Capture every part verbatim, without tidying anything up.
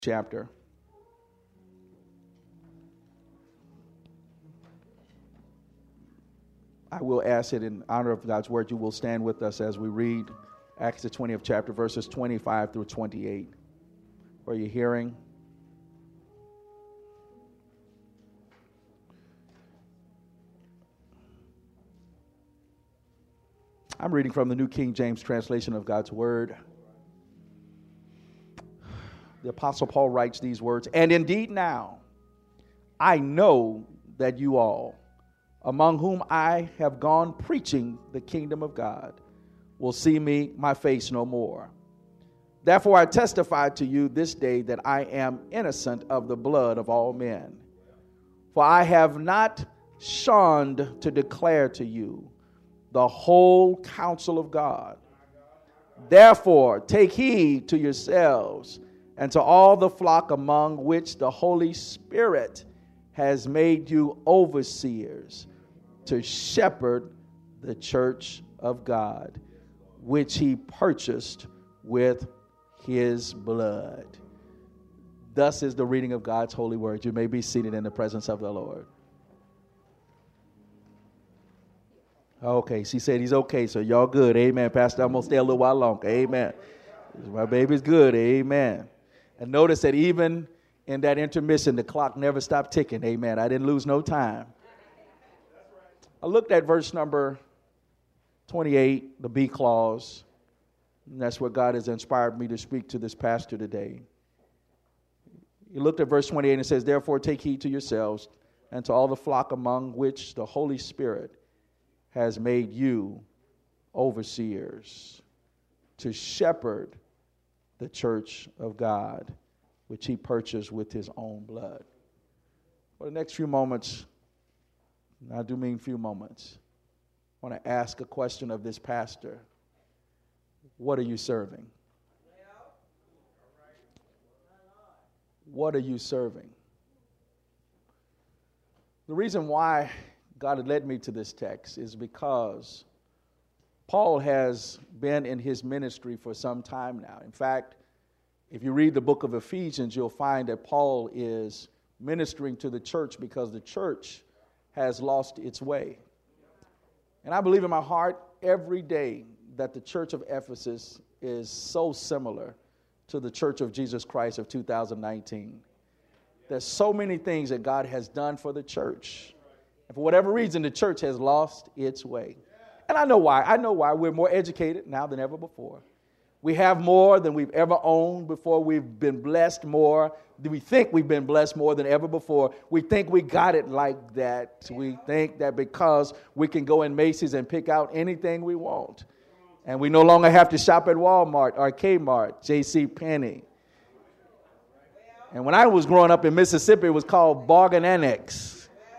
chapter. I will ask it in honor of God's word. You will stand with us as we read Acts the twentieth chapter, verses twenty-five through twenty-eight. Are you hearing? I'm reading from the New King James translation of God's word. The Apostle Paul writes these words, "And indeed now, I know that you all, among whom I have gone preaching the kingdom of God, will see me, my face no more. Therefore I testify to you this day that I am innocent of the blood of all men. For I have not shunned to declare to you the whole counsel of God. Therefore take heed to yourselves and to all the flock among which the Holy Spirit has made you overseers, to shepherd the church of God, which he purchased with his blood." Thus is the reading of God's holy word. You may be seated in the presence of the Lord. Okay, she said he's okay, so y'all good. Amen. Pastor, I'm going to stay a little while longer. Amen. My baby's good. Amen. And notice that even in that intermission, the clock never stopped ticking. Amen. I didn't lose no time. I looked at verse number twenty-eight, the B clause. And that's where God has inspired me to speak to this pastor today. You looked at verse twenty-eight and it says, "Therefore take heed to yourselves and to all the flock among which the Holy Spirit has made you overseers, to shepherd the church of God, which he purchased with his own blood." For the next few moments, and I do mean few moments, I want to ask a question of this pastor. What are you serving? What are you serving? The reason why God had led me to this text is because Paul has been in his ministry for some time now. In fact, if you read the book of Ephesians, you'll find that Paul is ministering to the church because the church has lost its way. And I believe in my heart every day that the church of Ephesus is so similar to the church of Jesus Christ of two thousand nineteen. There's so many things that God has done for the church. And for whatever reason, the church has lost its way. And I know why. I know why. We're more educated now than ever before. We have more than we've ever owned before. We've been blessed more. We think we've been blessed more than ever before. We think we got it like that. We think that because we can go in Macy's and pick out anything we want. And we no longer have to shop at Walmart or Kmart, J C Penney. And when I was growing up in Mississippi, it was called Bargain Annex.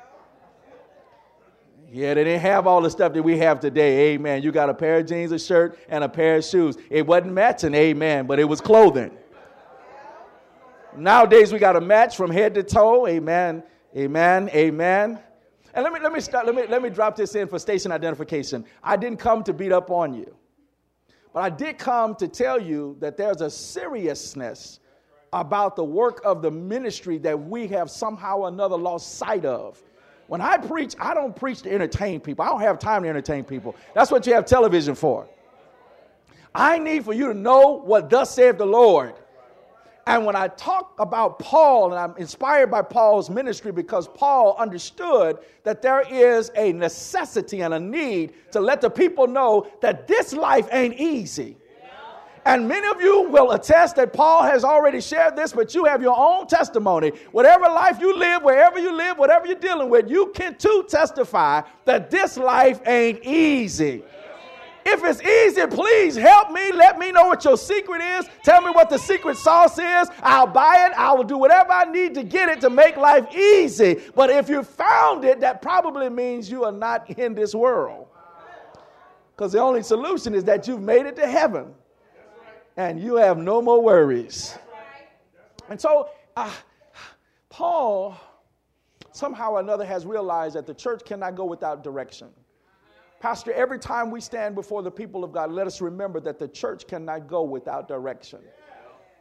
Yeah, they didn't have all the stuff that we have today. Amen. You got a pair of jeans, a shirt, and a pair of shoes. It wasn't matching, amen, but it was clothing. Nowadays, we got a match from head to toe. Amen. Amen. Amen. And let me let me start, let me let me drop this in for station identification. I didn't come to beat up on you. But I did come to tell you that there's a seriousness about the work of the ministry that we have somehow or another lost sight of. When I preach, I don't preach to entertain people. I don't have time to entertain people. That's what you have television for. I need for you to know what thus saith the Lord. And when I talk about Paul, and I'm inspired by Paul's ministry because Paul understood that there is a necessity and a need to let the people know that this life ain't easy. And many of you will attest that Paul has already shared this, but you have your own testimony. Whatever life you live, wherever you live, whatever you're dealing with, you can too testify that this life ain't easy. If it's easy, please help me. Let me know what your secret is. Tell me what the secret sauce is. I'll buy it. I will do whatever I need to get it to make life easy. But if you found it, that probably means you are not in this world. Because the only solution is that you've made it to heaven. And you have no more worries. And so uh, Paul somehow or another has realized that the church cannot go without direction. Pastor, every time we stand before the people of God, let us remember that the church cannot go without direction.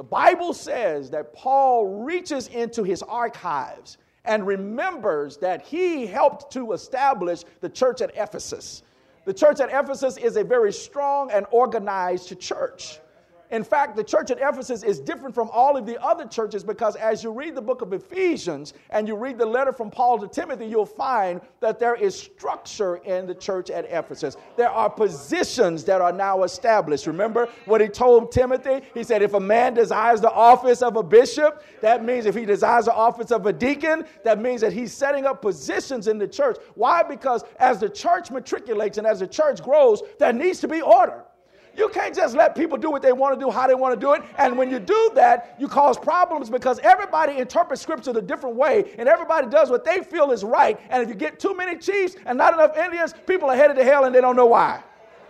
The Bible says that Paul reaches into his archives and remembers that he helped to establish the church at Ephesus. The church at Ephesus is a very strong and organized church. In fact, the church at Ephesus is different from all of the other churches because as you read the book of Ephesians and you read the letter from Paul to Timothy, you'll find that there is structure in the church at Ephesus. There are positions that are now established. Remember what he told Timothy? He said, if a man desires the office of a bishop, that means if he desires the office of a deacon, that means that he's setting up positions in the church. Why? Because as the church matriculates and as the church grows, there needs to be order. You can't just let people do what they want to do, how they want to do it. And when you do that, you cause problems because everybody interprets scripture a different way and everybody does what they feel is right. And if you get too many chiefs and not enough Indians, people are headed to hell and they don't know why.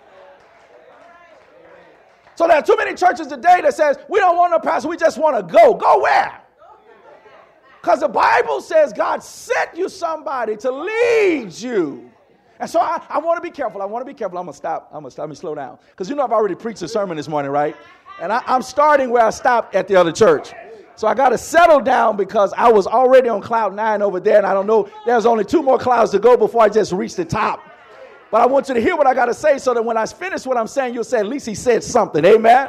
So there are too many churches today that says, we don't want no pastor, we just want to go. Go where? Because the Bible says God sent you somebody to lead you. And so I, I want to be careful. I want to be careful. I'm going to stop. I'm going to stop. Let me slow down. Because you know I've already preached a sermon this morning, right? And I, I'm starting where I stopped at the other church. So I got to settle down because I was already on cloud nine over there. And I don't know, there's only two more clouds to go before I just reach the top. But I want you to hear what I got to say so that when I finish what I'm saying, you'll say, at least he said something. Amen?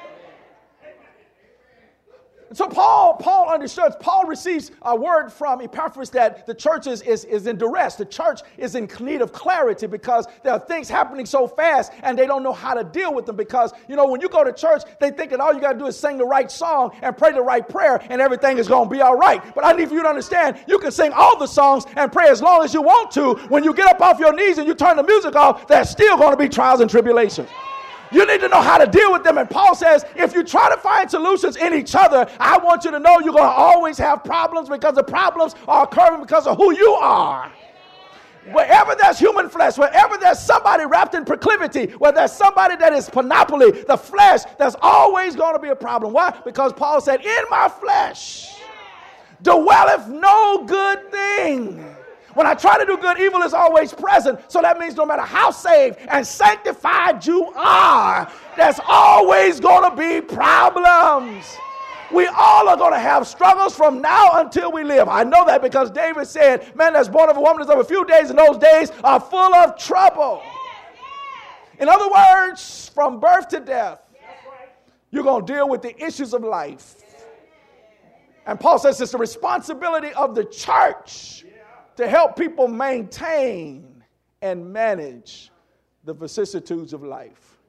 So Paul, Paul understood. Paul receives a word from Epaphras that the church is, is, is in duress. The church is in need of clarity because there are things happening so fast and they don't know how to deal with them because, you know, when you go to church, they think that all you got to do is sing the right song and pray the right prayer and everything is going to be all right. But I need for you to understand, you can sing all the songs and pray as long as you want to. When you get up off your knees and you turn the music off, there's still going to be trials and tribulations. You need to know how to deal with them. And Paul says, if you try to find solutions in each other, I want you to know you're going to always have problems because the problems are occurring because of who you are. Wherever there's human flesh, wherever there's somebody wrapped in proclivity, where there's somebody that is panoply, the flesh, there's always going to be a problem. Why? Because Paul said, in my flesh dwelleth no good thing. When I try to do good, evil is always present. So that means no matter how saved and sanctified you are, there's always going to be problems. We all are going to have struggles from now until we live. I know that because David said, man that's born of a woman is of a few days, and those days are full of trouble. In other words, from birth to death, you're going to deal with the issues of life. And Paul says it's the responsibility of the church to help people maintain and manage the vicissitudes of life.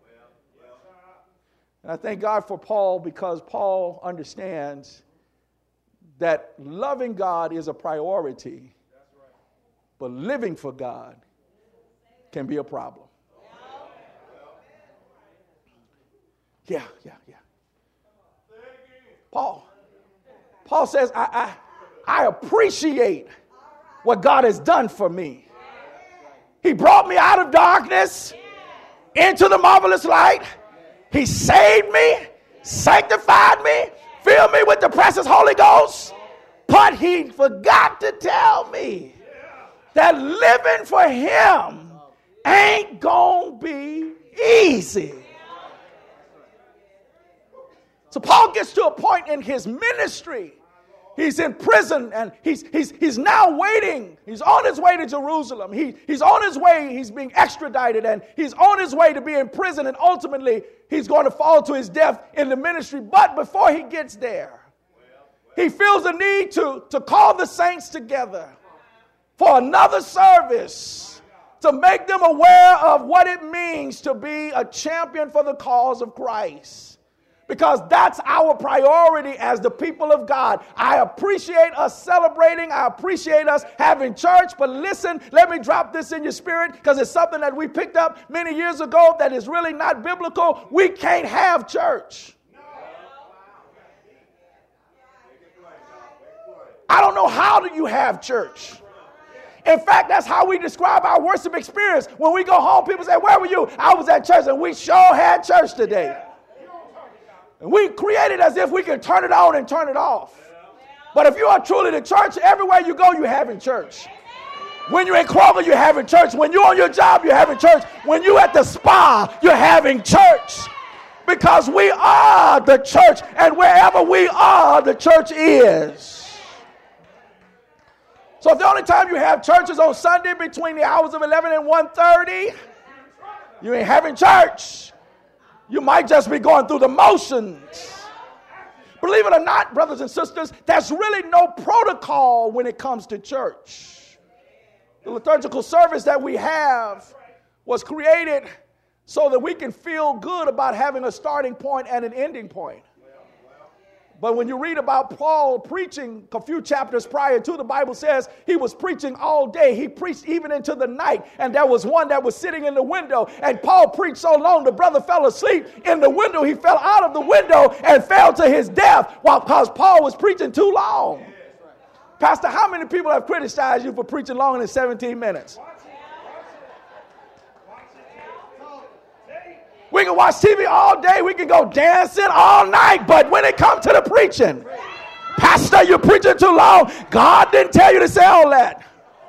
And I thank God for Paul because Paul understands that loving God is a priority, but living for God can be a problem. Yeah, yeah, yeah. Paul, Paul says, I, I, I appreciate what God has done for me. He brought me out of darkness into the marvelous light. He saved me, sanctified me, filled me with the precious Holy Ghost. But he forgot to tell me that living for him ain't gonna be easy. So Paul gets to a point in his ministry. He's in prison and he's, he's, he's now waiting. He's on his way to Jerusalem. He, he's on his way. He's being extradited and he's on his way to be in prison. And ultimately, he's going to fall to his death in the ministry. But before he gets there, he feels the need to, to call the saints together for another service to make them aware of what it means to be a champion for the cause of Christ. Because that's our priority as the people of God. I appreciate us celebrating. I appreciate us having church. But listen, let me drop this in your spirit because it's something that we picked up many years ago that is really not biblical. We can't have church. I don't know how do you have church. In fact, that's how we describe our worship experience. When we go home, people say, where were you? I was at church, and we sure had church today. And we create it as if we can turn it on and turn it off. But if you are truly the church, everywhere you go, you're having church. When you're in Kroger, you're having church. When you're on your job, you're having church. When you're at the spa, you're having church. Because we are the church, and wherever we are, the church is. So if the only time you have churches on Sunday between the hours of eleven and one thirty, you ain't having church. You might just be going through the motions. Believe it or not, brothers and sisters, there's really no protocol when it comes to church. The liturgical service that we have was created so that we can feel good about having a starting point and an ending point. But when you read about Paul preaching a few chapters prior to, the Bible says he was preaching all day. He preached even into the night. And there was one that was sitting in the window. And Paul preached so long, the brother fell asleep in the window. He fell out of the window and fell to his death while because Paul was preaching too long. Pastor, how many people have criticized you for preaching longer than seventeen minutes? We can watch T V all day. We can go dancing all night. But when it comes to the preaching, Pastor, you're preaching too long. God didn't tell you to say all that.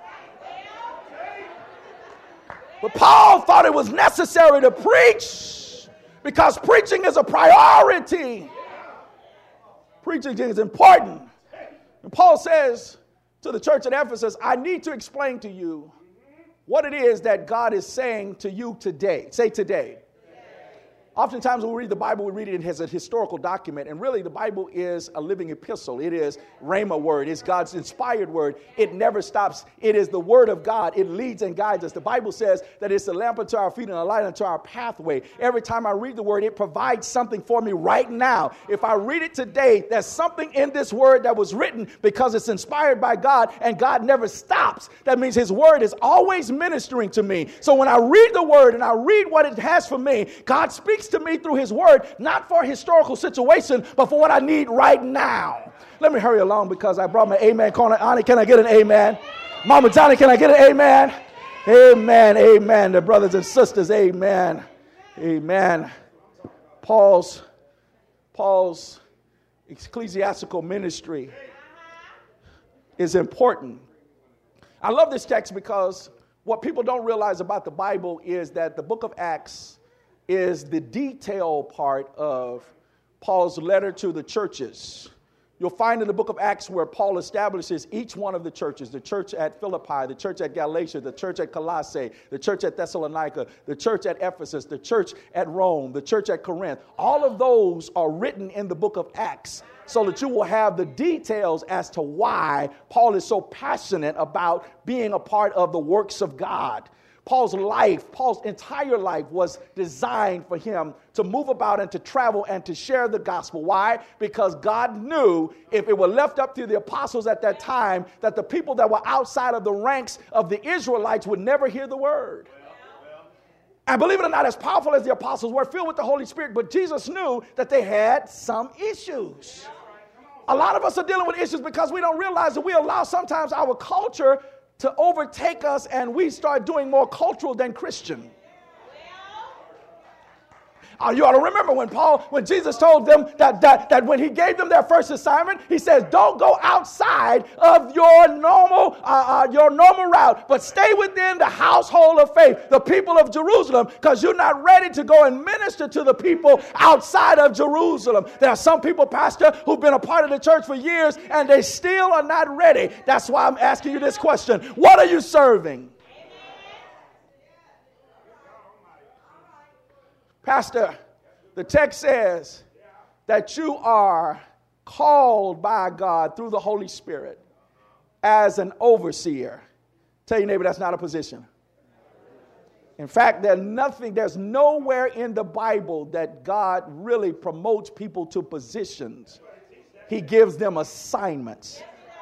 But Paul thought it was necessary to preach because preaching is a priority. Preaching is important. And Paul says to the church at Ephesus, I need to explain to you what it is that God is saying to you today. Say today. Oftentimes when we read the Bible, we read it as a historical document, and really the Bible is a living epistle. It is Rhema word. It's God's inspired word. It never stops. It is the word of God. It leads and guides us. The Bible says that it's a lamp unto our feet and a light unto our pathway. Every time I read the word, it provides something for me right now. If I read it today, there's something in this word that was written because it's inspired by God, and God never stops. That means his word is always ministering to me. So when I read the word and I read what it has for me, God speaks to me through his word, not for a historical situation, but for what I need right now. Let me hurry along because I brought my amen corner. Annie, can I get an amen? Mama Johnny, can I get an amen? Amen, amen. The brothers and sisters, amen. Amen. Paul's, Paul's ecclesiastical ministry is important. I love this text because what people don't realize about the Bible is that the book of Acts is the detail part of Paul's letter to the churches. You'll find in the book of Acts where Paul establishes each one of the churches, the church at Philippi, the church at Galatia, the church at Colossae, the church at Thessalonica, the church at Ephesus, the church at Rome, the church at Corinth. All of those are written in the book of Acts so that you will have the details as to why Paul is so passionate about being a part of the works of God. Paul's life, Paul's entire life was designed for him to move about and to travel and to share the gospel. Why? Because God knew if it were left up to the apostles at that time that the people that were outside of the ranks of the Israelites would never hear the word. And believe it or not, as powerful as the apostles were, filled with the Holy Spirit, but Jesus knew that they had some issues. A lot of us are dealing with issues because we don't realize that we allow sometimes our culture to overtake us, and we start doing more cultural than Christian. Oh, you ought to remember when Paul, when Jesus told them that, that, that when he gave them their first assignment, he says, don't go outside of your normal, uh, uh, your normal route, but stay within the household of faith, the people of Jerusalem, because you're not ready to go and minister to the people outside of Jerusalem. There are some people, Pastor, who've been a part of the church for years, and they still are not ready. That's why I'm asking you this question. What are you serving? Pastor, the text says that you are called by God through the Holy Spirit as an overseer. Tell your neighbor that's not a position. In fact, there's nothing, there's nowhere in the Bible that God really promotes people to positions. He gives them assignments.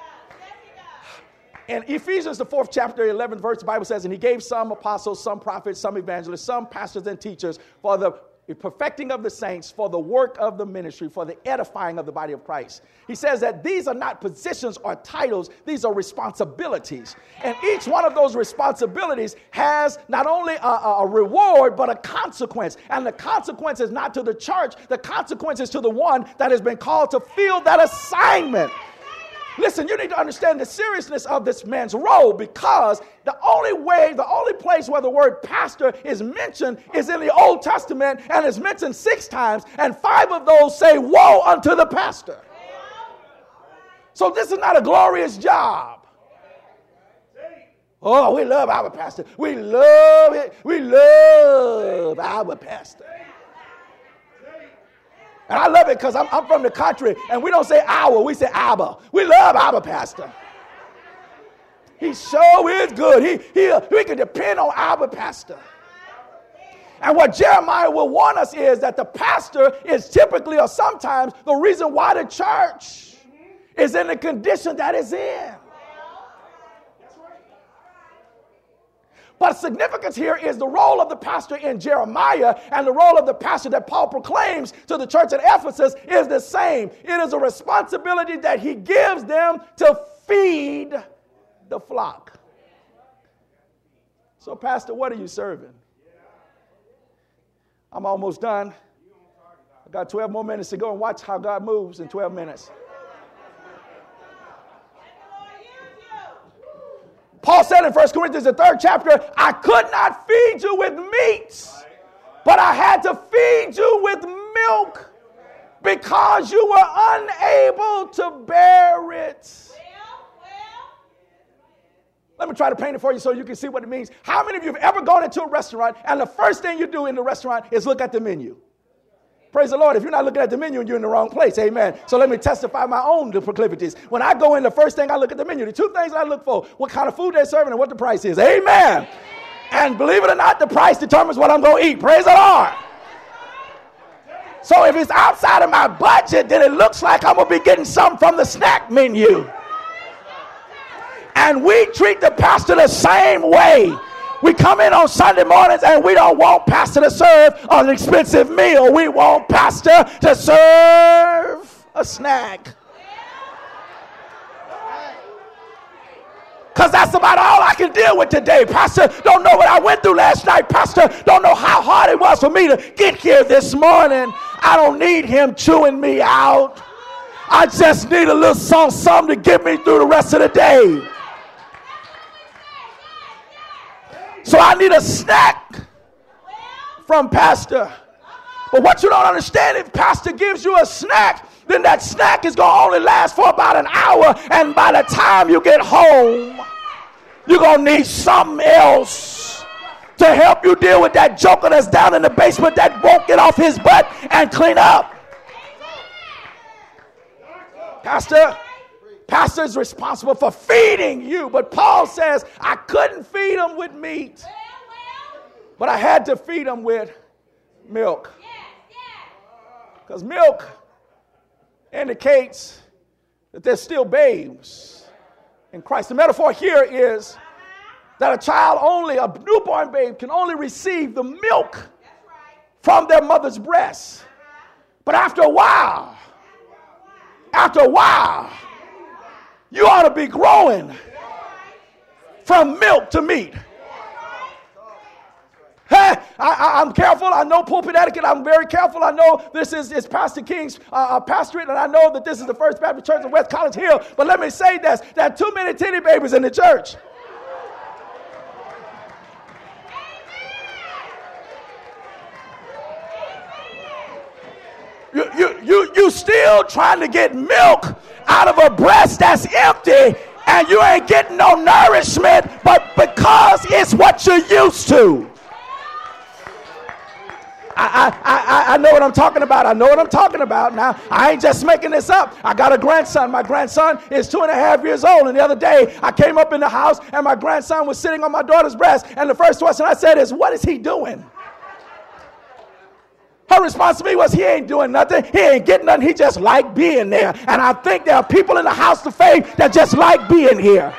In Ephesians, the fourth chapter, eleventh verse, the Bible says, and he gave some apostles, some prophets, some evangelists, some pastors and teachers for the perfecting of the saints, for the work of the ministry, for the edifying of the body of Christ. He says that these are not positions or titles, these are responsibilities. And each one of those responsibilities has not only a, a reward, but a consequence. And the consequence is not to the church, the consequence is to the one that has been called to fill that assignment. Listen, you need to understand the seriousness of this man's role, because the only way, the only place where the word pastor is mentioned is in the Old Testament, and it's mentioned six times, and five of those say, woe unto the pastor. So this is not a glorious job. Oh, we love our pastor. We love it. We love our pastor. And I love it because I'm, I'm from the country, and we don't say our, we say Abba. We love our pastor. He sure is good. He, he, we can depend on our pastor. And what Jeremiah will warn us is that the pastor is typically or sometimes the reason why the church is in the condition that it's in. But significance here is the role of the pastor in Jeremiah and the role of the pastor that Paul proclaims to the church at Ephesus is the same. It is a responsibility that he gives them to feed the flock. So, Pastor, what are you serving? I'm almost done. I got twelve more minutes to go, and watch how God moves in twelve minutes. Paul said in First Corinthians, the third chapter, I could not feed you with meat, but I had to feed you with milk because you were unable to bear it. Let me try to paint it for you so you can see what it means. How many of you have ever gone into a restaurant and the first thing you do in the restaurant is look at the menu? Praise the Lord. If you're not looking at the menu, you're in the wrong place. Amen. So let me testify my own proclivities. When I go in, the first thing I look at the menu, the two things I look for, what kind of food they're serving and what the price is. Amen. Amen. And believe it or not, the price determines what I'm going to eat. Praise the Lord. So if it's outside of my budget, then it looks like I'm going to be getting something from the snack menu. And we treat the pastor the same way. We come in on Sunday mornings and we don't want pastor to serve an expensive meal. We want pastor to serve a snack. Because that's about all I can deal with today. Pastor don't know what I went through last night. Pastor don't know how hard it was for me to get here this morning. I don't need him chewing me out. I just need a little something, something to get me through the rest of the day. So I need a snack from pastor. But what you don't understand, if pastor gives you a snack, then that snack is going to only last for about an hour. And by the time you get home, you're going to need something else to help you deal with that joker that's down in the basement that won't get off his butt and clean up. Pastor, pastor is responsible for feeding you. But Paul says, I couldn't feed them with meat, but I had to feed them with milk. Because milk indicates that they're still babes in Christ. The metaphor here is that a child only, a newborn babe, can only receive the milk from their mother's breast. But after a while, after a while, you ought to be growing from milk to meat. Hey, I, I, I'm careful. I know pulpit etiquette. I'm very careful. I know this is, is Pastor King's uh, pastorate, and I know that this is the First Baptist Church of West College Hill. But let me say this: there are too many titty babies in the church. You, you, you, you still trying to get milk out of a breast that's empty, and you ain't getting no nourishment, but because it's what you're used to. I, I, I, I know what I'm talking about. I know what I'm talking about. Now, I ain't just making this up. I got a grandson. My grandson is two and a half years old. And the other day, I came up in the house, and my grandson was sitting on my daughter's breast. And the first question I said is, what is he doing? Her response to me was, he ain't doing nothing. He ain't getting nothing. He just like being there. And I think there are people in the house of faith that just like being here.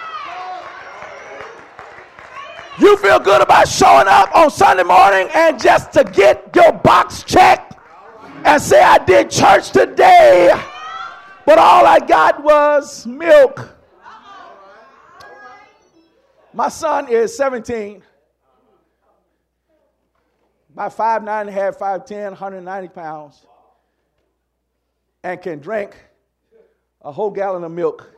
You feel good about showing up on Sunday morning and just to get your box checked and say, I did church today, but all I got was milk. My son is seventeen, about five, nine and a half, five, ten, one hundred ninety pounds, and can drink a whole gallon of milk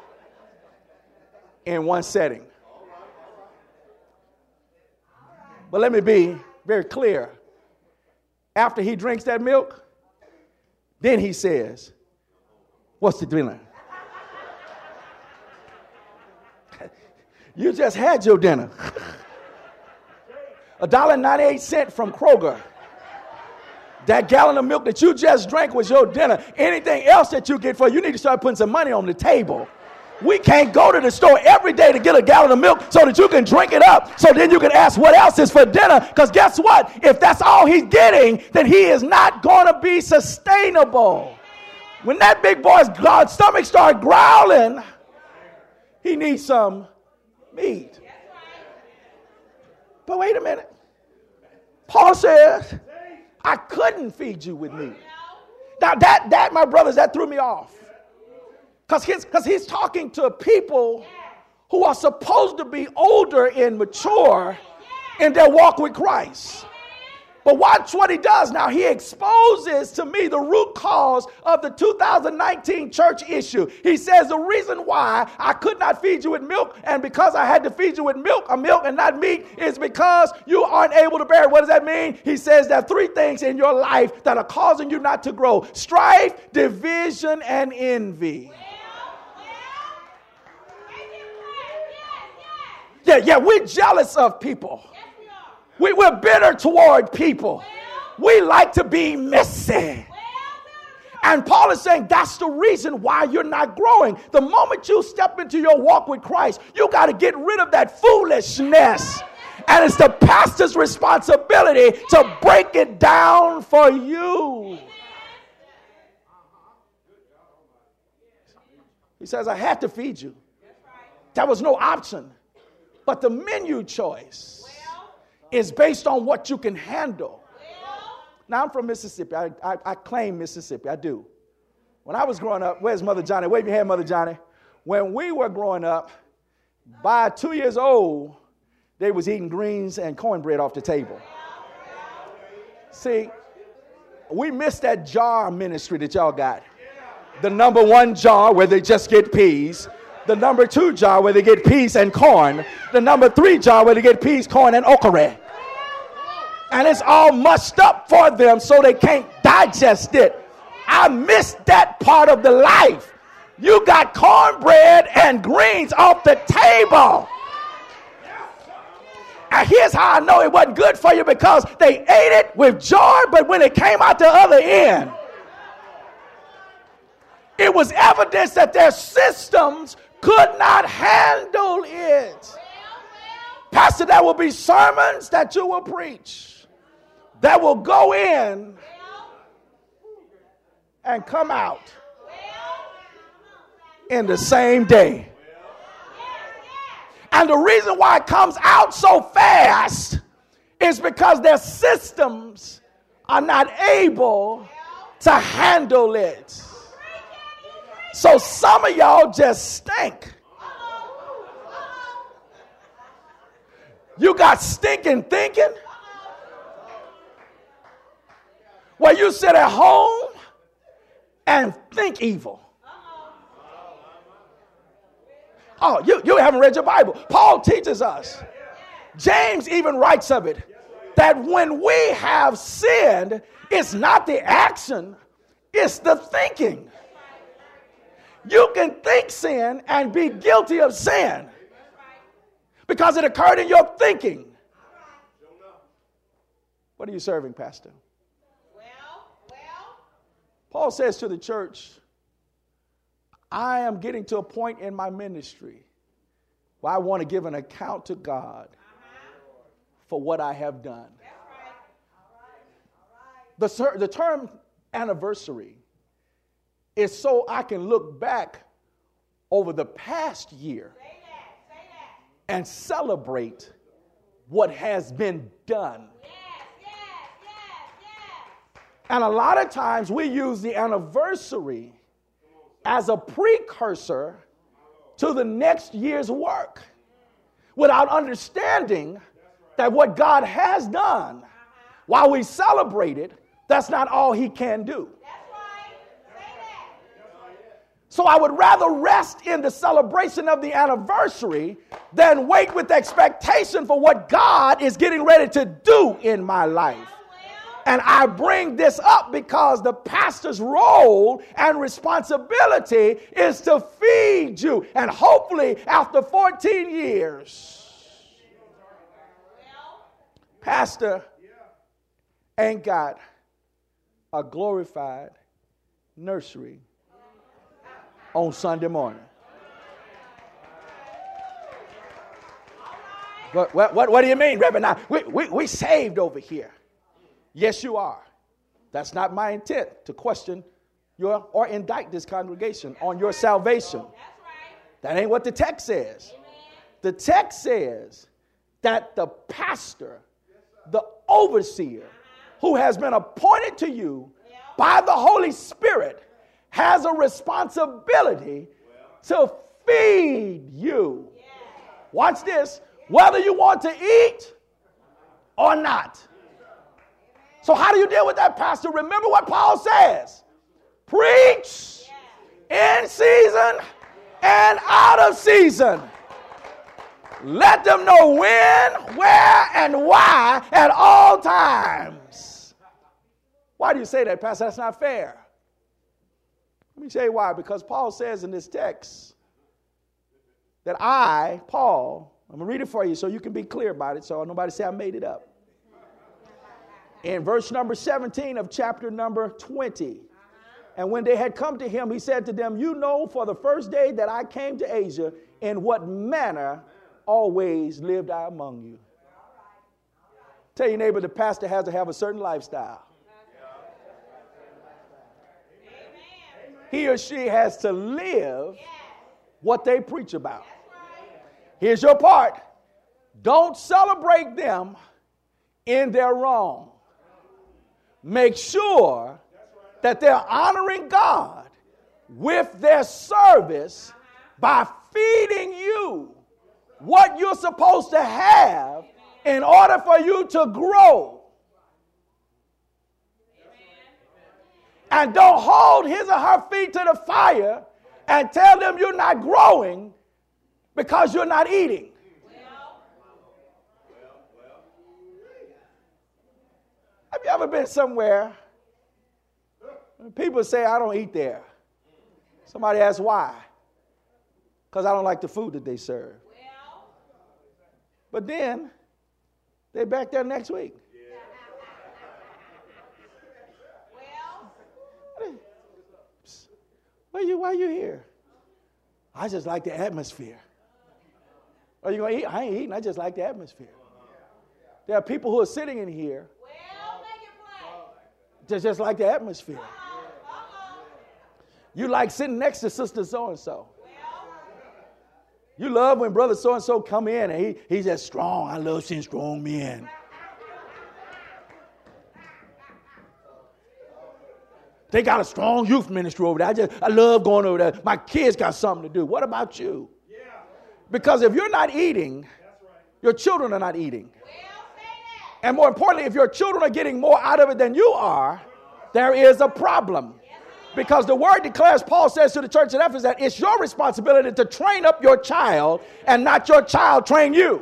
in one setting. But let me be very clear. After he drinks that milk, then he says, what's the dinner? You just had your dinner. a dollar and ninety-eight cents from Kroger. That gallon of milk that you just drank was your dinner. Anything else that you get for, you need to start putting some money on the table. We can't go to the store every day to get a gallon of milk so that you can drink it up. So then you can ask what else is for dinner. Because guess what? If that's all he's getting, then he is not going to be sustainable. When that big boy's stomach starts growling, he needs some meat. But wait a minute. Paul says, I couldn't feed you with meat. Now that, that my brothers, that threw me off. Because he's, because he's talking to people who are supposed to be older and mature in their walk with Christ. But watch what he does now. He exposes to me the root cause of the two thousand nineteen church issue. He says the reason why I could not feed you with milk, and because I had to feed you with milk, or milk and not meat, is because you aren't able to bear it. What does that mean? He says there are three things in your life that are causing you not to grow: strife, division, and envy. Yeah, yeah, we're jealous of people. We, we're bitter toward people. We like to be messy. And Paul is saying that's the reason why you're not growing. The moment you step into your walk with Christ, you got to get rid of that foolishness. And it's the pastor's responsibility to break it down for you. He says, I had to feed you. That was no option. But the menu choice is based on what you can handle. Now, I'm from Mississippi. I, I, I claim Mississippi. I do. When I was growing up, where's Mother Johnny? Wave your hand, Mother Johnny. When we were growing up, by two years old, they was eating greens and cornbread off the table. See, we missed that jar ministry that y'all got. The number one jar where they just get peas. The number two jar where they get peas and corn. The number three jar where they get peas, corn, and okra. And it's all mushed up for them so they can't digest it. I missed that part of the life. You got cornbread and greens off the table. And here's how I know it wasn't good for you, because they ate it with joy, but when it came out the other end, it was evidence that their systems could not handle it. Pastor, there will be sermons that you will preach that will go in and come out in the same day. And the reason why it comes out so fast is because their systems are not able to handle it. So some of y'all just stink. You got stinking thinking where you sit at home and think evil. Oh, you, you haven't read your Bible. Paul teaches us. James even writes of it, that when we have sinned, it's not the action, it's the thinking. You can think sin and be guilty of sin because it occurred in your thinking. What are you serving, Pastor? Well, well. Paul says to the church, I am getting to a point in my ministry where I want to give an account to God for what I have done. The, the term anniversary is so I can look back over the past year say that, say that. And celebrate what has been done. Yes, yes, yes, yes. And a lot of times we use the anniversary as a precursor to the next year's work without understanding that what God has done, while we celebrate it, that's not all he can do. So I would rather rest in the celebration of the anniversary than wait with expectation for what God is getting ready to do in my life. And I bring this up because the pastor's role and responsibility is to feed you. And hopefully after fourteen years, pastor ain't got a glorified nursery on Sunday morning. What, what, what, what do you mean, Reverend? Now, we, we, we saved over here. Yes, you are. That's not my intent to question your or indict this congregation on your salvation. That ain't what the text says. The text says that the pastor, the overseer, who has been appointed to you by the Holy Spirit, has a responsibility to feed you. Watch this. Whether you want to eat or not. So how do you deal with that, Pastor? Remember what Paul says. Preach in season and out of season. Let them know when, where, and why at all times. Why do you say that, Pastor? That's not fair. Let me tell you why. Because Paul says in this text that I, Paul, I'm going to read it for you so you can be clear about it so nobody say I made it up. In verse number seventeen of chapter number twenty. And when they had come to him, he said to them, you know, for the first day that I came to Asia, in what manner always lived I among you. Tell your neighbor the pastor has to have a certain lifestyle. He or she has to live what they preach about. Here's your part. Don't celebrate them in their wrong. Make sure that they're honoring God with their service by feeding you what you're supposed to have in order for you to grow. And don't hold his or her feet to the fire and tell them you're not growing because you're not eating. Have you ever been somewhere and people say, I don't eat there? Somebody asks why? Because I don't like the food that they serve. But then they're back there next week. Why you, why you here? I just like the atmosphere. Are you going to eat? I ain't eating. I just like the atmosphere. There are people who are sitting in here just, just like the atmosphere. You like sitting next to sister so-and-so. You love when brother so-and-so come in and he, he's just strong. I love seeing strong men. They got a strong youth ministry over there. I just I love going over there. My kids got something to do. What about you? Yeah. Because if you're not eating, right, your children are not eating. Well, and more importantly, if your children are getting more out of it than you are, there is a problem. Because the word declares, Paul says to the church at Ephesus, that it's your responsibility to train up your child and not your child train you.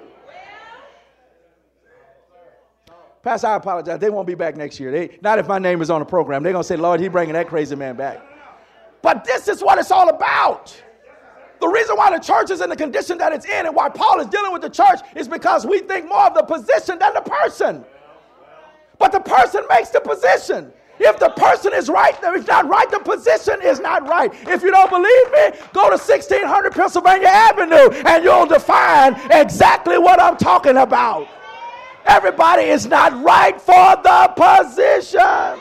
Pastor, I apologize. They won't be back next year. They, not if my name is on the program. They're going to say, Lord, he's bringing that crazy man back. But this is what it's all about. The reason why the church is in the condition that it's in and why Paul is dealing with the church is because we think more of the position than the person. But the person makes the position. If the person is right, if it's not right, the position is not right. If you don't believe me, go to sixteen hundred Pennsylvania Avenue and you'll define exactly what I'm talking about. Everybody is not right for the position.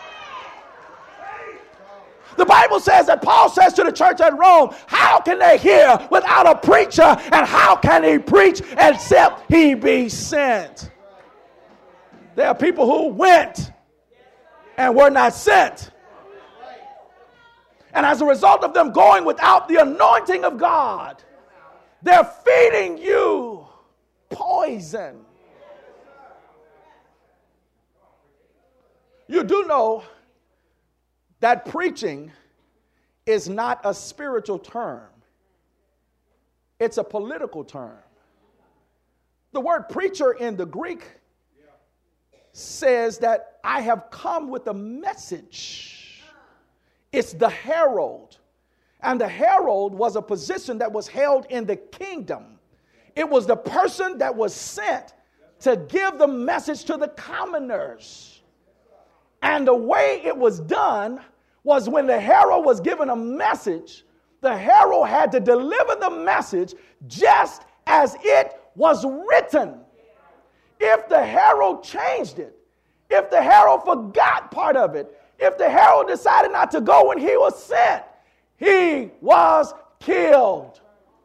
The Bible says that Paul says to the church at Rome, how can they hear without a preacher? And how can he preach except he be sent? There are people who went and were not sent. And as a result of them going without the anointing of God, they're feeding you poison. You do know that preaching is not a spiritual term. It's a political term. The word preacher in the Greek says that I have come with a message. It's the herald. And the herald was a position that was held in the kingdom. It was the person that was sent to give the message to the commoners. And the way it was done was when the herald was given a message, the herald had to deliver the message just as it was written. If the herald changed it, if the herald forgot part of it, if the herald decided not to go when he was sent, he was killed.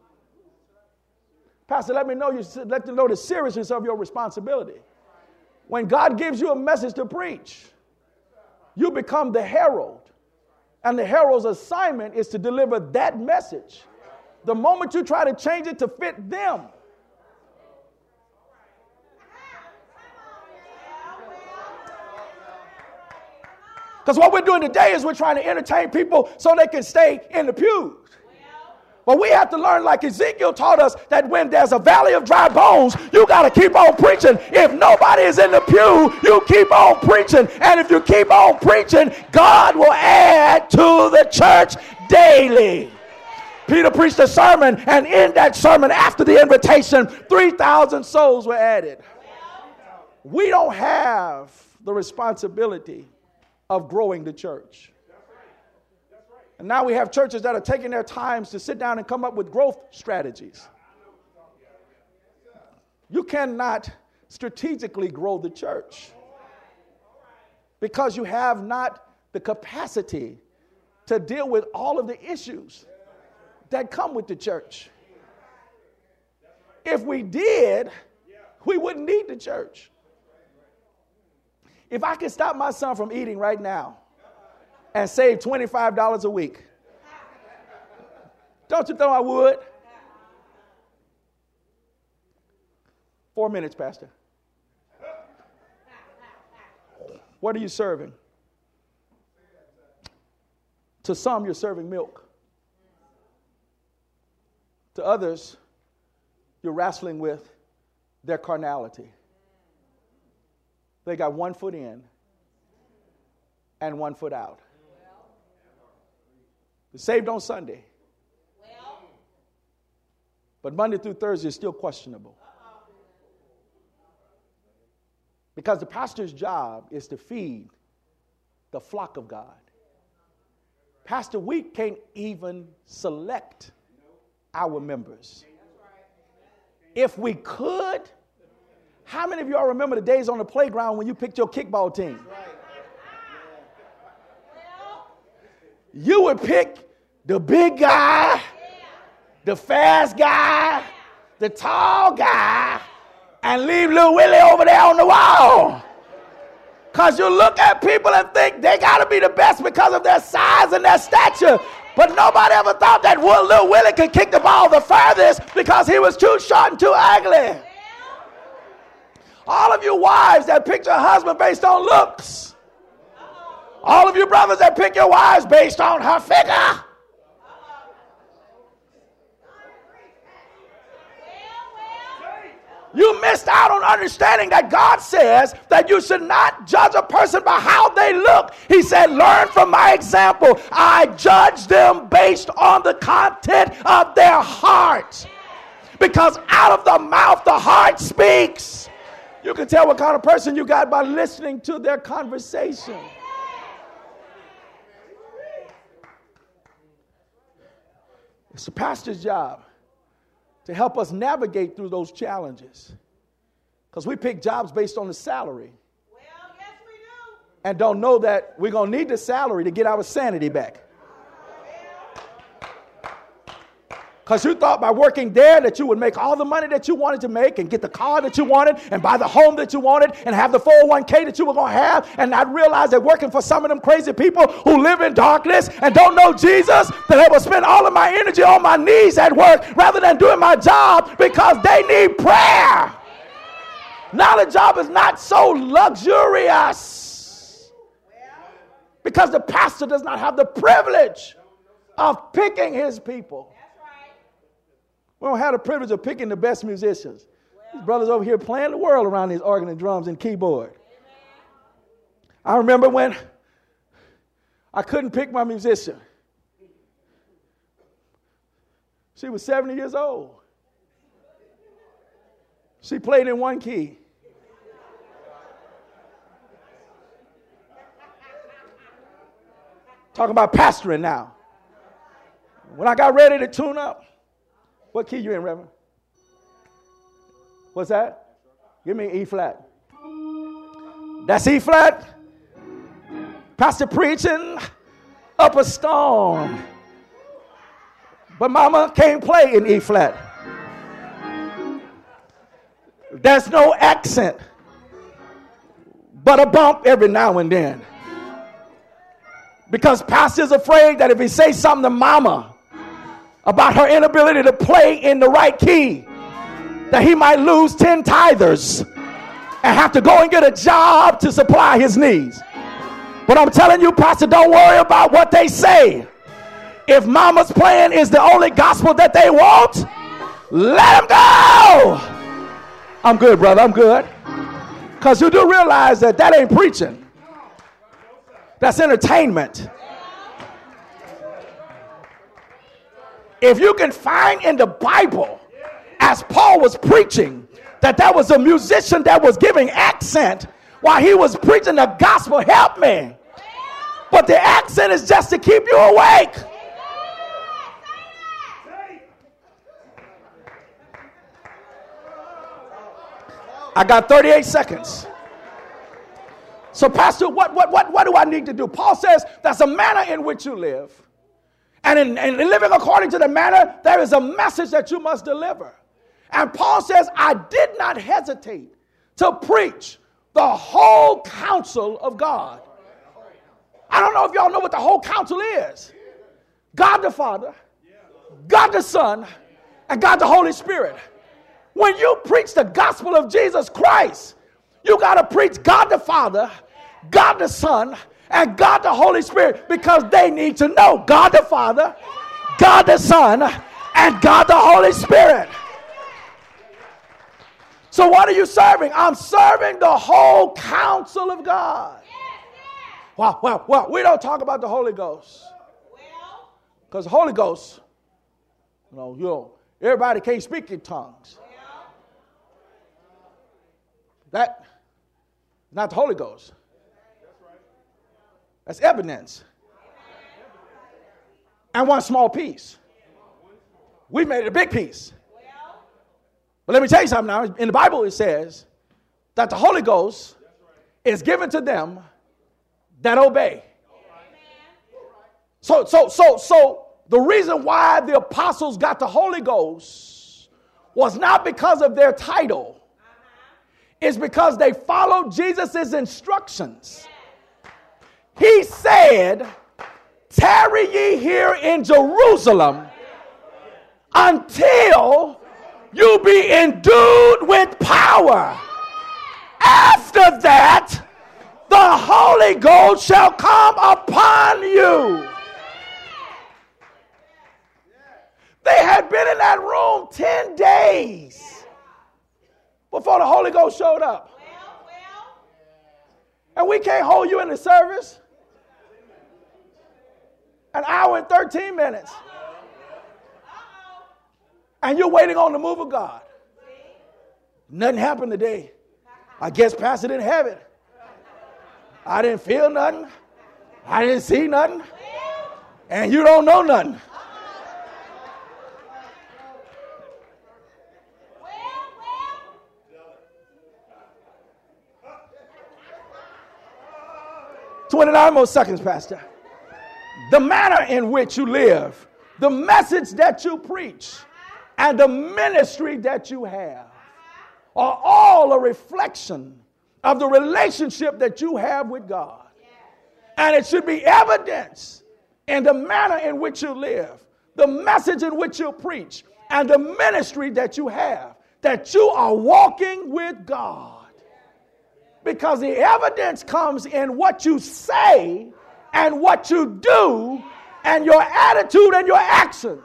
Pastor, let me know you let you know the seriousness of your responsibility. When God gives you a message to preach, you become the herald. And the herald's assignment is to deliver that message. The moment you try to change it to fit them, because what we're doing today is we're trying to entertain people so they can stay in the pews. But we have to learn, like Ezekiel taught us, that when there's a valley of dry bones, you got to keep on preaching. If nobody is in the pew, you keep on preaching. And if you keep on preaching, God will add to the church daily. Peter preached a sermon, and in that sermon, after the invitation, three thousand souls were added. We don't have the responsibility of growing the church. And now we have churches that are taking their times to sit down and come up with growth strategies. You cannot strategically grow the church because you have not the capacity to deal with all of the issues that come with the church. If we did, we wouldn't need the church. If I could stop my son from eating right now and save twenty-five dollars a week, don't you think I would? Four minutes, Pastor. What are you serving? To some, you're serving milk. To others, you're wrestling with their carnality. They got one foot in and one foot out. They're saved on Sunday. But Monday through Thursday is still questionable. Because the pastor's job is to feed the flock of God. Pastor, we can't even select our members. If we could, how many of y'all remember the days on the playground when you picked your kickball team? You would pick the big guy, the fast guy, the tall guy, and leave little Willie over there on the wall. Because you look at people and think they got to be the best because of their size and their stature. But nobody ever thought that little Willie could kick the ball the furthest because he was too short and too ugly. All of you wives that pick your husband based on looks. All of you brothers that pick your wives based on her figure. You missed out on understanding that God says that you should not judge a person by how they look. He said, learn from my example. I judge them based on the content of their heart. Because out of the mouth, the heart speaks. You can tell what kind of person you got by listening to their conversation. It's the pastor's job to help us navigate through those challenges. Because we pick jobs based on the salary. Well, yes, we do. And don't know that we're going to need the salary to get our sanity back. Because you thought by working there that you would make all the money that you wanted to make and get the car that you wanted and buy the home that you wanted and have the four oh one k that you were going to have, and not realize that working for some of them crazy people who live in darkness and don't know Jesus, that I will spend all of my energy on my knees at work rather than doing my job because they need prayer. Now the job is not so luxurious because the pastor does not have the privilege of picking his people. That's right. We don't have the privilege of picking the best musicians. These brothers over here playing the world around these organ and drums and keyboard. I remember when I couldn't pick my musician. She was seventy years old. She played in one key. Talking about pastoring now. When I got ready to tune up, what key you in, Reverend? What's that? Give me E flat. That's E flat. Pastor preaching up a storm. But mama can't play in E flat. There's no accent, but a bump every now and then. Because pastor's afraid that if he says something to mama about her inability to play in the right key, that he might lose ten tithers and have to go and get a job to supply his needs. But I'm telling you, pastor, don't worry about what they say. If mama's playing is the only gospel that they want, let them go. I'm good, brother, I'm good. Because you do realize that that ain't preaching. That's entertainment. If you can find in the Bible, as Paul was preaching, that there was a musician that was giving accent while he was preaching the gospel, help me. But the accent is just to keep you awake. I got thirty-eight seconds. So, Pastor, what, what, what, what do I need to do? Paul says there's a manner in which you live. And in, in living according to the manner, there is a message that you must deliver. And Paul says, I did not hesitate to preach the whole counsel of God. I don't know if y'all know what the whole counsel is. God the Father, God the Son, and God the Holy Spirit. When you preach the gospel of Jesus Christ, you got to preach God the Father, God the Son, and God the Holy Spirit, because they need to know God the Father, God the Son, and God the Holy Spirit. So what are you serving? I'm serving the whole counsel of God. Well, well, well, we don't talk about the Holy Ghost. Because the Holy Ghost, you know, you know, everybody can't speak in tongues. That is not the Holy Ghost. That's evidence. And one small piece. We made it a big piece. But let me tell you something now. In the Bible it says that the Holy Ghost is given to them that obey. So, so, so, so the reason why the apostles got the Holy Ghost was not because of their title. It's because they followed Jesus' instructions. He said, tarry ye here in Jerusalem until you be endued with power. After that, the Holy Ghost shall come upon you. They had been in that room ten days before the Holy Ghost showed up. And we can't hold you in the service an hour and thirteen minutes. And you're waiting on the move of God. Nothing happened today. I guess Pastor didn't have it. I didn't feel nothing. I didn't see nothing. And you don't know nothing. twenty-nine more seconds, Pastor. The manner in which you live, the message that you preach, and the ministry that you have are all a reflection of the relationship that you have with God. And it should be evidence in the manner in which you live, the message in which you preach, and the ministry that you have, that you are walking with God. Because the evidence comes in what you say and what you do and your attitude and your actions.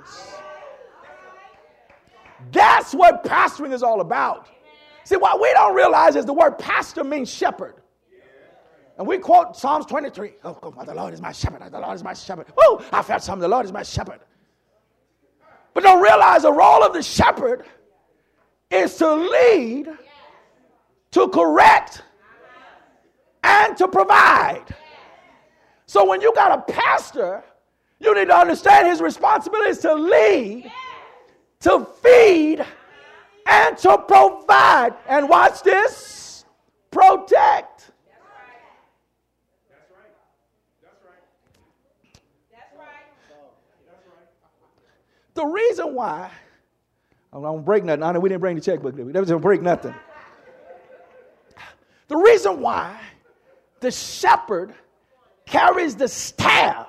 That's what pastoring is all about. See, what we don't realize is the word pastor means shepherd. And we quote Psalms twenty-three. Oh, oh, the Lord is my shepherd. The Lord is my shepherd. Woo, I felt something. The Lord is my shepherd. But don't realize the role of the shepherd is to lead, to correct, and to provide. So when you got a pastor, you need to understand his responsibility is to lead, to feed, and to provide. And watch this, protect. The reason why, I don't break nothing. I know we didn't bring the checkbook. Did we? That was going to break nothing. The reason why the shepherd carries the staff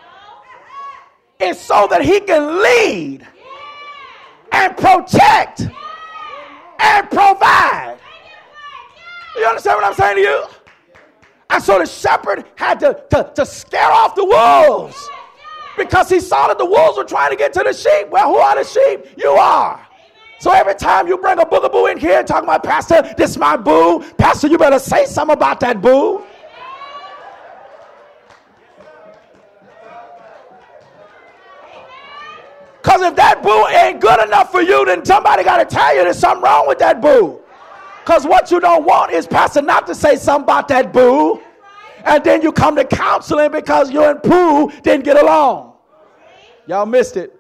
is so that he can lead and protect and provide. You understand what I'm saying to you? And so the shepherd had to, to, to scare off the wolves. Because he saw that the wolves were trying to get to the sheep. Well, who are the sheep? You are. So every time you bring a boogaboo in here talking about, Pastor, this is my boo. Pastor, you better say something about that boo. Because if that boo ain't good enough for you, then somebody got to tell you there's something wrong with that boo. Because what you don't want is Pastor not to say something about that boo. And then you come to counseling because you and Pooh didn't get along. Y'all missed it.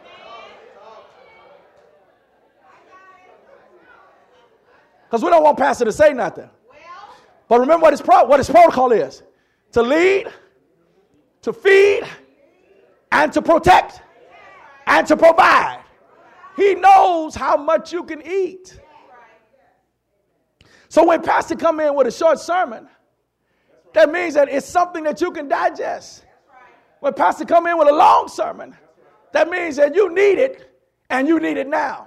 Because we don't want Pastor to say nothing. But remember what his, pro- what his protocol is. To lead, to feed, and to protect, and to provide. He knows how much you can eat. So when Pastor come in with a short sermon, that means that it's something that you can digest. When Pastor come in with a long sermon, that means that you need it and you need it now.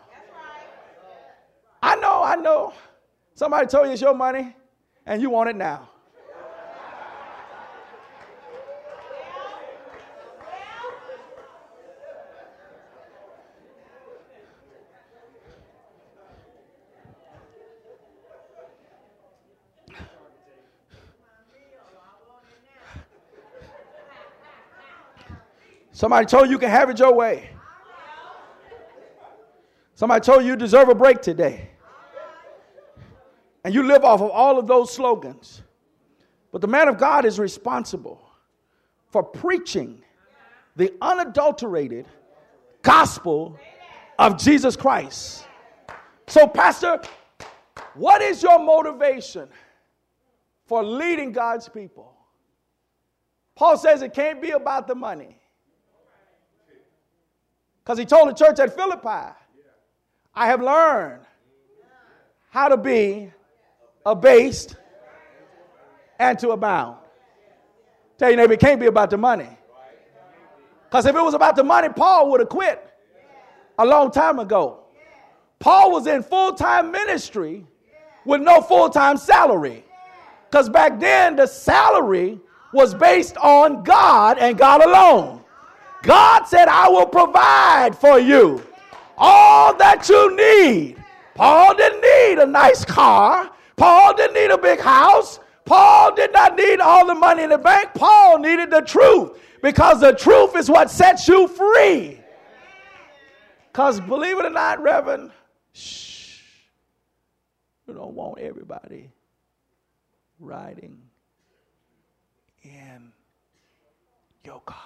I know, I know. Somebody told you it's your money and you want it now. Somebody told you you can have it your way. Somebody told you you deserve a break today. And you live off of all of those slogans. But the man of God is responsible for preaching the unadulterated gospel of Jesus Christ. So, Pastor, what is your motivation for leading God's people? Paul says it can't be about the money. Because he told the church at Philippi, I have learned how to be abased and to abound. Tell your neighbor, it can't be about the money. Because if it was about the money, Paul would have quit a long time ago. Paul was in full-time ministry with no full-time salary. Because back then, the salary was based on God and God alone. God said, I will provide for you all that you need. Paul didn't need a nice car. Paul didn't need a big house. Paul did not need all the money in the bank. Paul needed the truth, because the truth is what sets you free. Because believe it or not, Reverend, shh, you don't want everybody riding in your car.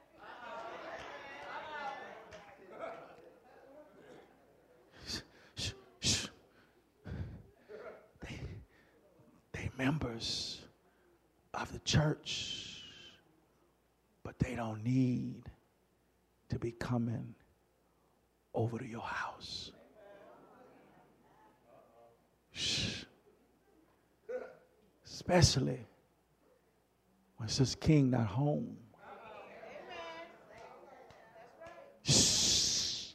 Members of the church, but they don't need to be coming over to your house. Shh. Especially when Sister King not home. Shh.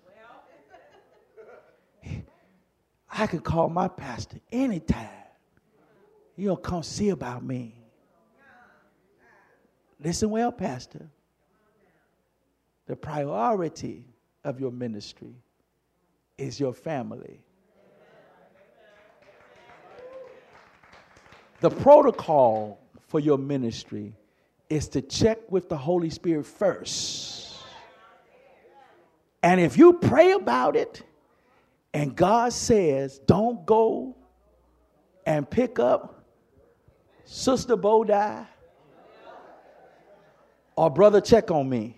I can call my pastor anytime. He'll come see about me. Listen well, Pastor. The priority of your ministry is your family. The protocol for your ministry is to check with the Holy Spirit first. And if you pray about it and God says, don't go and pick up Sister Bodai or Brother Check on Me,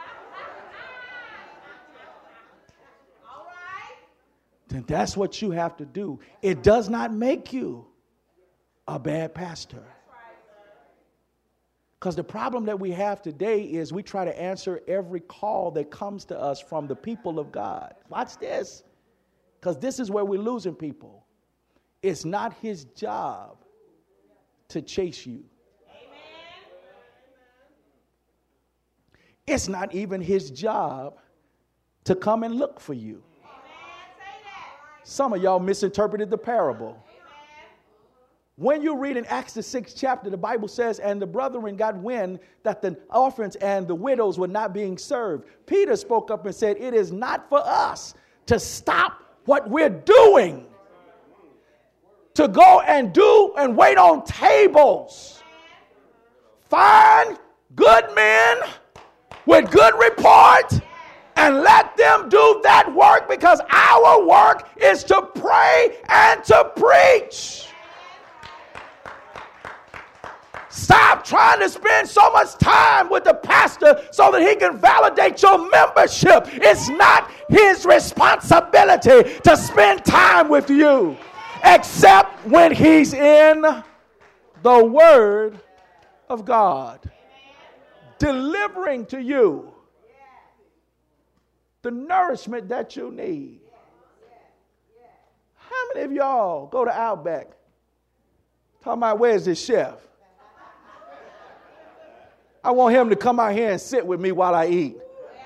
then that's what you have to do. It does not make you a bad pastor. Because the problem that we have today is we try to answer every call that comes to us from the people of God. Watch this. Because this is where we're losing people. It's not his job to chase you. Amen. It's not even his job to come and look for you. Some of y'all misinterpreted the parable. When you read in Acts the sixth chapter, the Bible says, and the brethren got wind that the orphans and the widows were not being served. Peter spoke up and said, it is not for us to stop what we're doing, to go and do and wait on tables. Find good men with good report and let them do that work, because our work is to pray and to preach. Stop trying to spend so much time with the pastor so that he can validate your membership. It's not his responsibility to spend time with you, except when he's in the Word of God, delivering to you the nourishment that you need. How many of y'all go to Outback talking about, where's this chef? I want him to come out here and sit with me while I eat.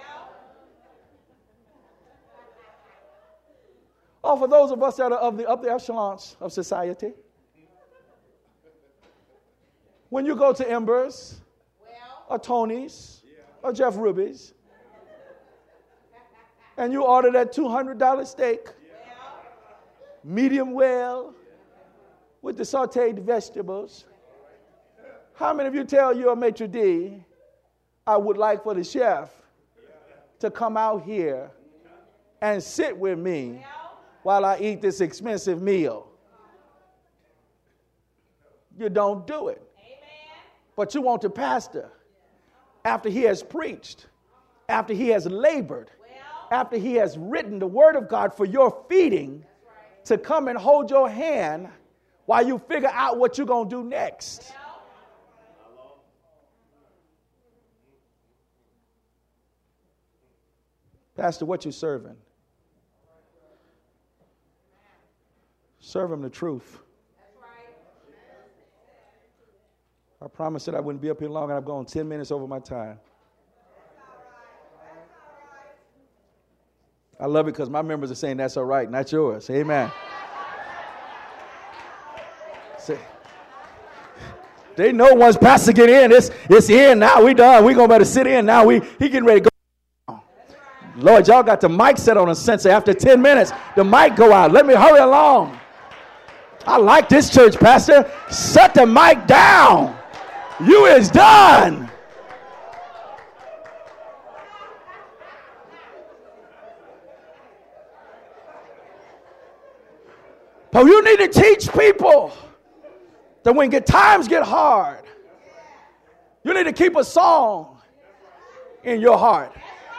Oh, for those of us that are of the upper echelons of society, when you go to Embers or Tony's or Jeff Ruby's and you order that two hundred dollars steak, medium well, with the sauteed vegetables, how many of you tell your maitre d', I would like for the chef to come out here and sit with me while I eat this expensive meal? You don't do it. But you want the pastor, after he has preached, after he has labored, after he has written the word of God for your feeding, to come and hold your hand while you figure out what you're going to do next. Pastor, what you serving? Serve him the truth. I promised that I wouldn't be up here long, and I've gone ten minutes over my time. I love it because my members are saying that's all right, not yours. Amen. See, they know once Pastor get in, it's, it's in now. We done. We going to better sit in now. We He getting ready to go. Lord, y'all got the mic set on a sensor. After ten minutes, the mic go out. Let me hurry along. I like this church, Pastor. Set the mic down. You is done. But you need to teach people that when get times get hard, you need to keep a song in your heart.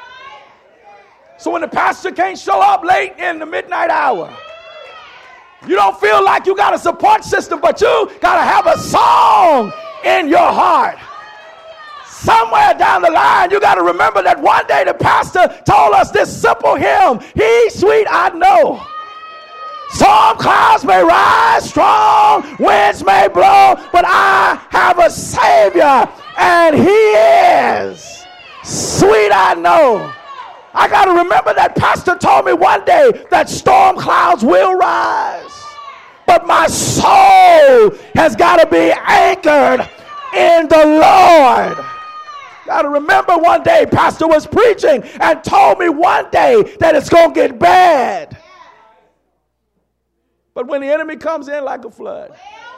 So when the pastor can't show up late in the midnight hour, you don't feel like you got a support system, but you got to have a song in your heart. Somewhere down the line, you got to remember that one day the pastor told us this simple hymn, He's sweet, I know. Storm clouds may rise, strong winds may blow, but I have a Savior, and He is sweet, I know. I got to remember that pastor told me one day that storm clouds will rise, but my soul has got to be anchored in the Lord. Got to remember one day pastor was preaching and told me one day that it's going to get bad. But when the enemy comes in like a flood,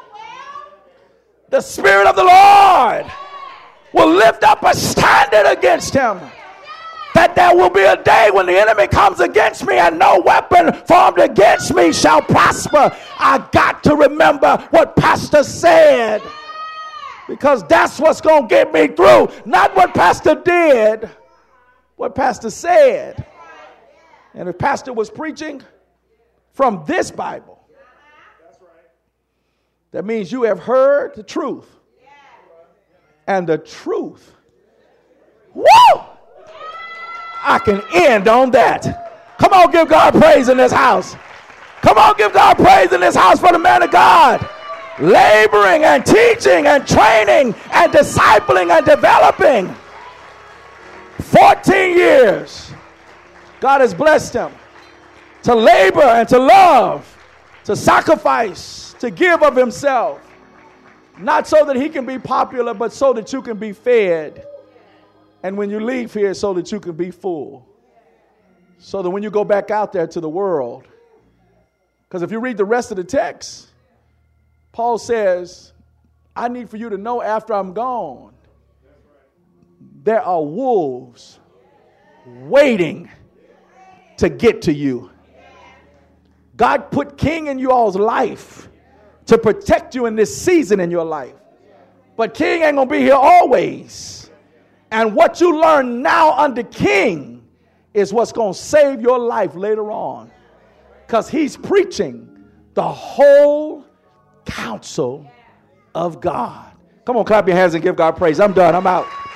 the Spirit of the Lord will lift up a standard against him. That there will be a day when the enemy comes against me and no weapon formed against me shall prosper. I got to remember what pastor said, because that's what's going to get me through. Not what pastor did, what pastor said. And if pastor was preaching from this Bible, that means you have heard the truth. And the truth. Woo! I can end on that. Come on, give God praise in this house. Come on, give God praise in this house for the man of God. Laboring and teaching and training and discipling and developing. fourteen years. God has blessed him to labor and to love, to sacrifice, to give of himself. Not so that he can be popular, but so that you can be fed. And when you leave here, so that you can be full. So that when you go back out there to the world, because if you read the rest of the text, Paul says, I need for you to know after I'm gone, there are wolves waiting to get to you. God put king in you all's life to protect you in this season in your life. But king ain't going to be here always. And what you learn now under king is what's going to save your life later on. Because he's preaching the whole counsel of God. Come on, clap your hands and give God praise. I'm done. I'm out.